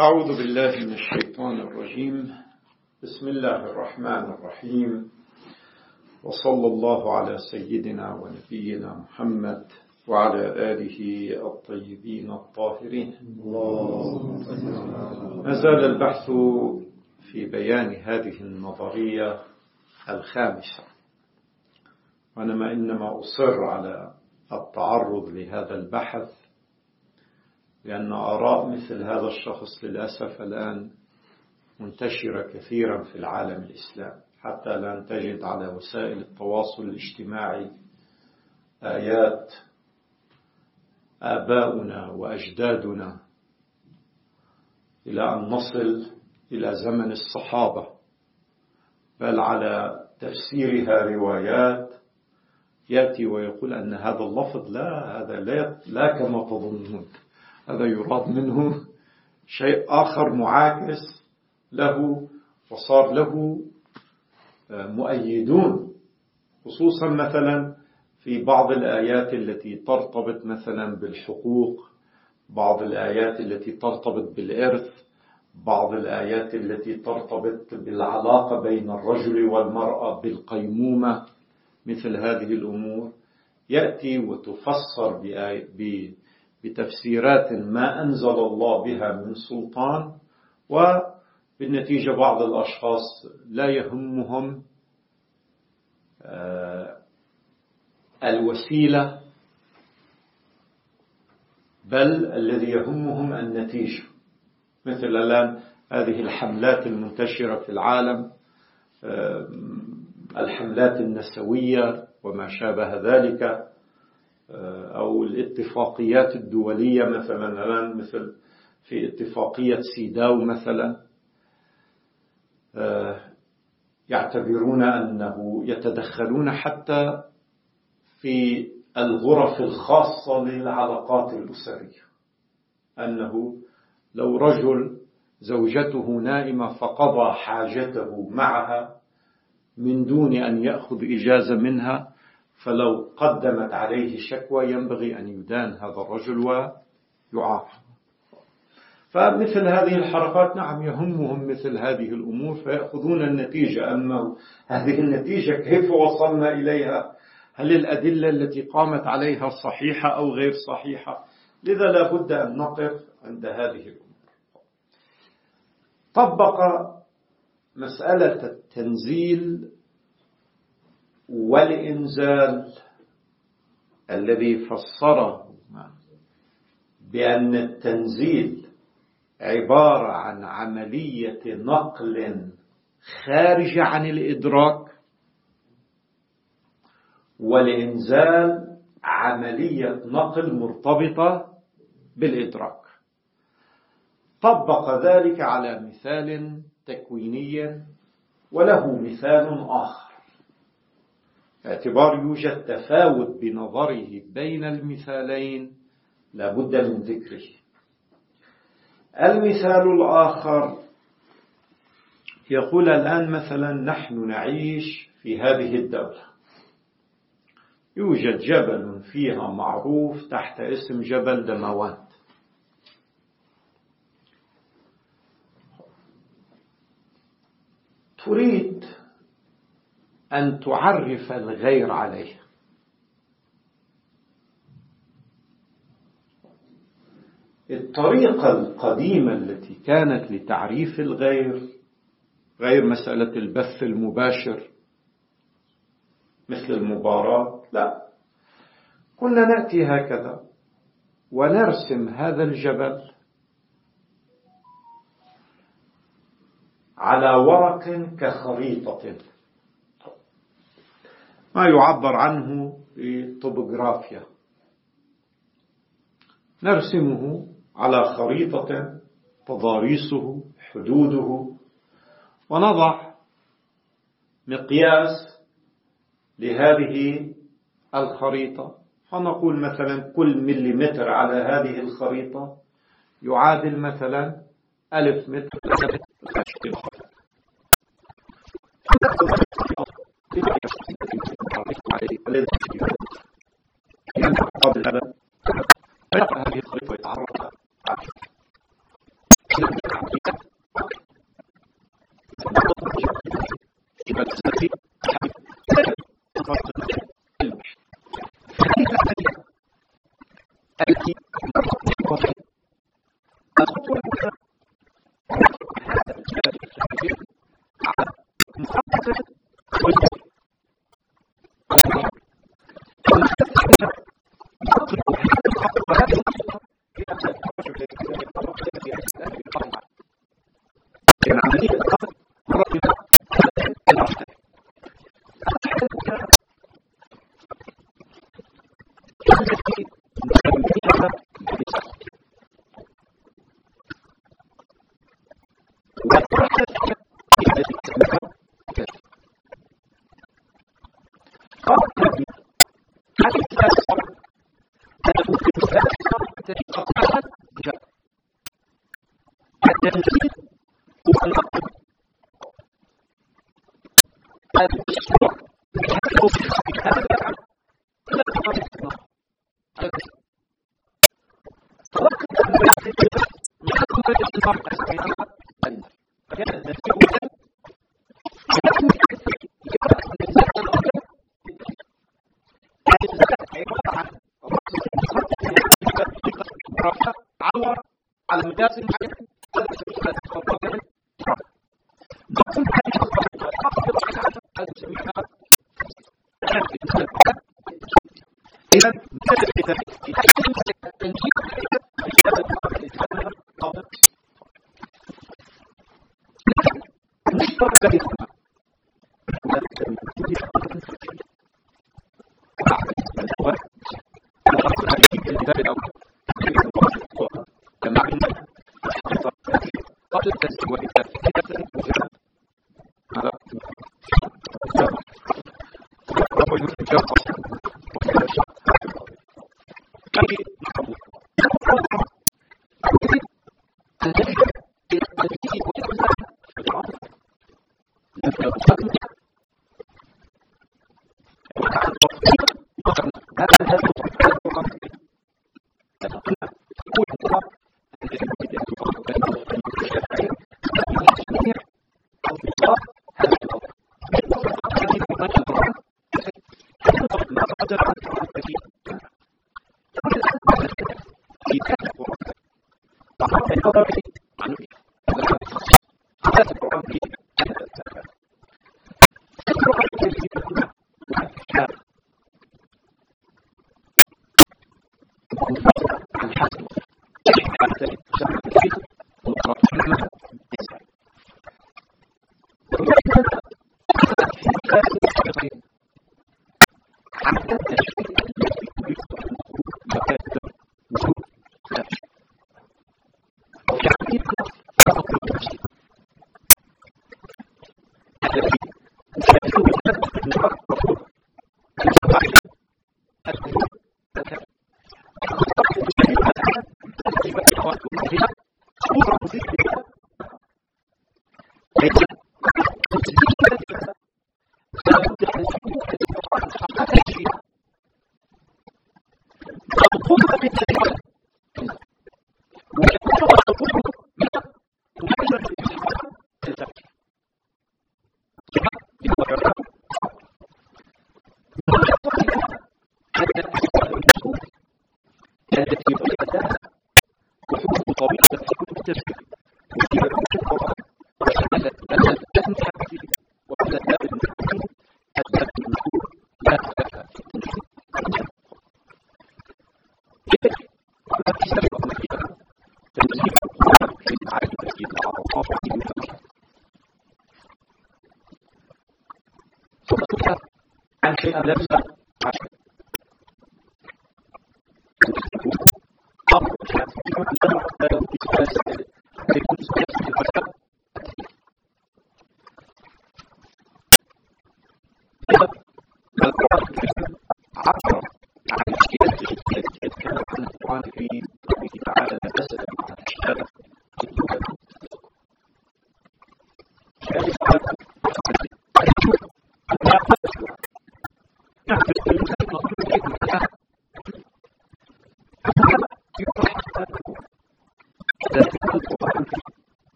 أعوذ بالله من الشيطان الرجيم. بسم الله الرحمن الرحيم، وصلى الله على سيدنا ونبينا محمد وعلى آله الطيبين الطاهرين. ما زال البحث في بيان هذه النظرية الخامسة، وأنا إنما أصر على التعرض لهذا البحث لأن آراء مثل هذا الشخص للأسف الآن منتشرة كثيرا في العالم الإسلامي، حتى لن تجد على وسائل التواصل الاجتماعي آيات آباؤنا وأجدادنا إلى أن نصل إلى زمن الصحابة، بل على تفسيرها روايات يأتي ويقول أن هذا اللفظ هذا لا كما تظنون، هذا يراد منه شيء آخر معاكس له، وصار له مؤيدون، خصوصا مثلا في بعض الآيات التي ترتبط مثلا بالحقوق، بعض الآيات التي ترتبط بالإرث، بعض الآيات التي ترتبط بالعلاقة بين الرجل والمرأة، بالقيمومة، مثل هذه الأمور يأتي وتفسر بتفسيرات ما أنزل الله بها من سلطان، وبالنتيجة بعض الأشخاص لا يهمهم الوسيلة، بل الذي يهمهم النتيجة، مثل الآن هذه الحملات المنتشرة في العالم، الحملات النسوية وما شابه ذلك، أو الاتفاقيات الدولية مثلا الآن، مثل في اتفاقية سيداو مثلا، يعتبرون أنه يتدخلون حتى في الغرف الخاصة للعلاقات الأسرية، أنه لو رجل زوجته نائمة فقضى حاجته معها من دون أن يأخذ إجازة منها، فلو قدمت عليه شكوى ينبغي أن يدان هذا الرجل ويعاقب. فمثل هذه الحركات نعم يهمهم مثل هذه الأمور فيأخذون النتيجة، أما هذه النتيجة كيف وصلنا إليها؟ هل الأدلة التي قامت عليها صحيحة أو غير صحيحة؟ لذا لا بد أن نقف عند هذه الأمور. طبق مسألة التنزيل والإنزال الذي فسره بأن التنزيل عبارة عن عملية نقل خارجة عن الإدراك، والإنزال عملية نقل مرتبطة بالإدراك. طبق ذلك على مثال تكويني، وله مثال آخر، باعتبار يوجد تفاوت بنظره بين المثالين لا بد من ذكره. المثال الآخر يقول الآن مثلا نحن نعيش في هذه الدولة، يوجد جبل فيها معروف تحت اسم جبل دموات، تريد أن تعرف الغير عليه، الطريقة القديمة التي كانت لتعريف الغير غير مسألة البث المباشر مثل المباراة، لا، كنا نأتي هكذا ونرسم هذا الجبل على ورق كخريطة، ما يعبر عنه بالطبوغرافيا، نرسمه على خريطة تضاريسه حدوده، ونضع مقياس لهذه الخريطة، فنقول مثلا كل مليمتر على هذه الخريطة يعادل مثلا 1000 متر. هذه الخريطة يتعرف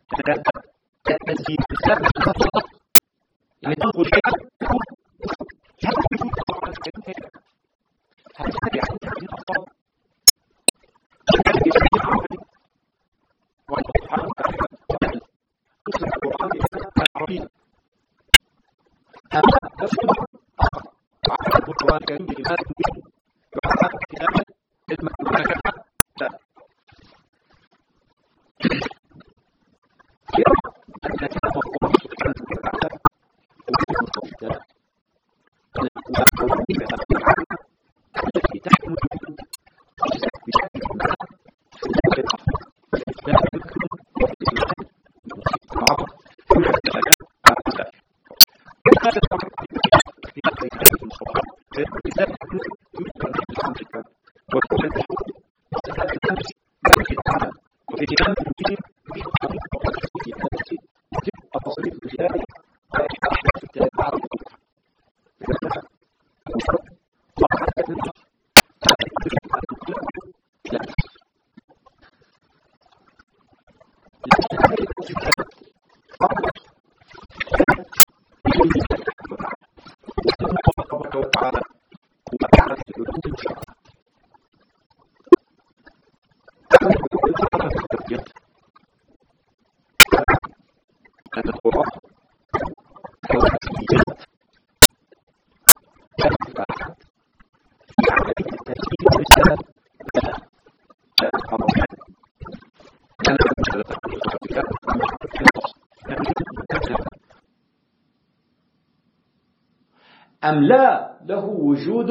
أم لا له وجود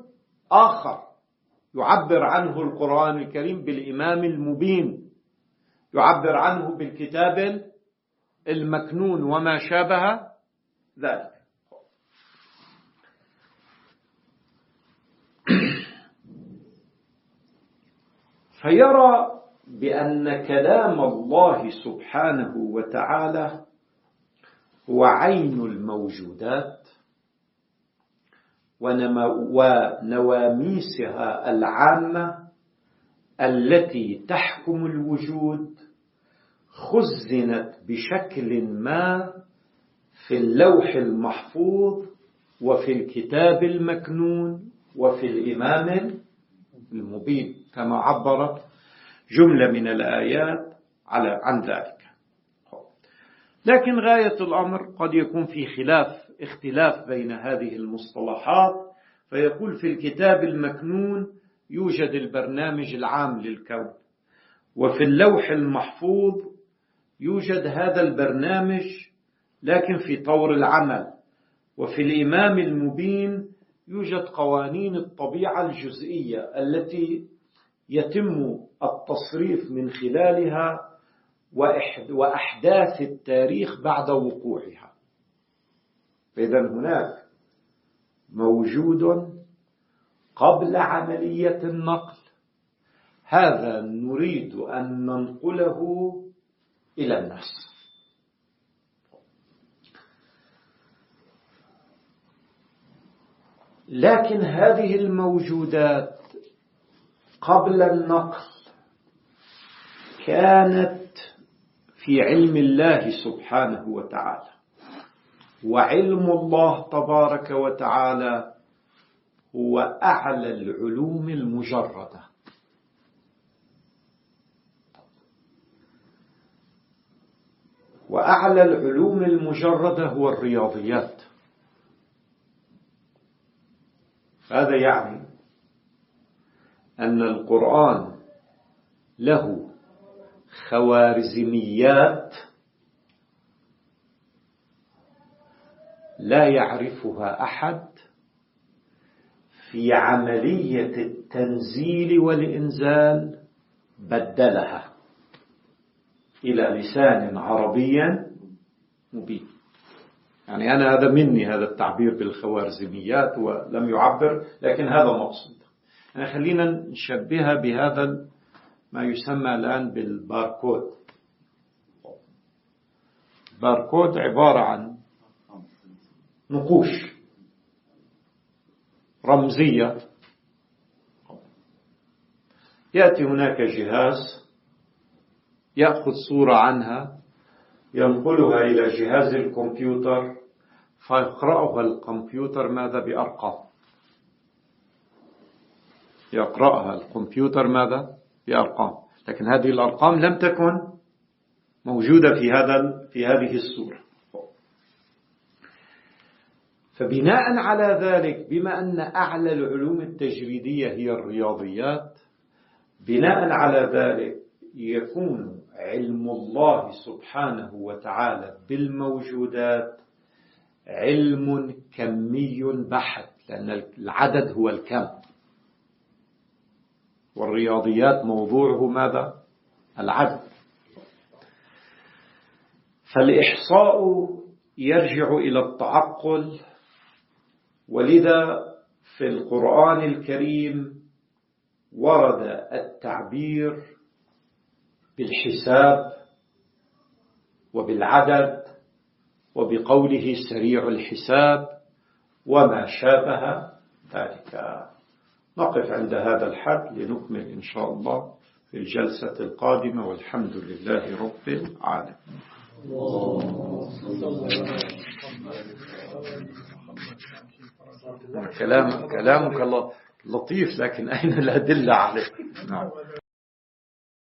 آخر يعبر عنه القرآن الكريم بالإمام المبين، يعبر عنه بالكتاب المكنون وما شابه ذلك. فيرى بأن كلام الله سبحانه وتعالى هو عين الموجودات ونواميسها العامة التي تحكم الوجود، خزنت بشكل ما في اللوح المحفوظ وفي الكتاب المكنون وفي الإمام المبين، كما عبرت جملة من الآيات عن ذلك. لكن غاية الأمر قد يكون في اختلاف بين هذه المصطلحات، فيقول في الكتاب المكنون يوجد البرنامج العام للكون، وفي اللوح المحفوظ يوجد هذا البرنامج لكن في طور العمل، وفي الإمام المبين يوجد قوانين الطبيعة الجزئية التي يتم التصريف من خلالها وأحداث التاريخ بعد وقوعها. فإذا هناك موجود قبل عملية النقل، هذا نريد أن ننقله إلى الناس. لكن هذه الموجودات قبل النقل كانت في علم الله سبحانه وتعالى، وعلم الله تبارك وتعالى هو أعلى العلوم المجردة. وأعلى العلوم المجردة هو الرياضيات. هذا يعني أن القرآن له خوارزميات لا يعرفها أحد في عملية التنزيل والإنزال، بدلها إلى لسان عربي مبين. يعني أنا هذا مني هذا التعبير بالخوارزميات ولم يعبر، لكن هذا مقصود. يعني خلينا نشبهها بهذا ما يسمى الآن بالباركود. باركود عبارة عن نقوش رمزية، يأتي هناك جهاز يأخذ صورة عنها ينقلها إلى جهاز الكمبيوتر فيقرأها الكمبيوتر ماذا؟ بأرقام. يقرأها الكمبيوتر ماذا؟ بأرقام. لكن هذه الأرقام لم تكن موجودة في هذه الصورة. فبناء على ذلك، بما أن أعلى العلوم التجريدية هي الرياضيات، بناء على ذلك يكون علم الله سبحانه وتعالى بالموجودات علم كمي بحت، لأن العدد هو الكم، والرياضيات موضوعه ماذا؟ العدد. فالإحصاء يرجع إلى التعقل، ولذا في القرآن الكريم ورد التعبير بالحساب وبالعدد وبقوله سريع الحساب وما شابه ذلك. نقف عند هذا الحد لنكمل إن شاء الله في الجلسة القادمة، والحمد لله رب العالمين. كلامك لطيف، لكن أين الأدلة عليه؟ نعم.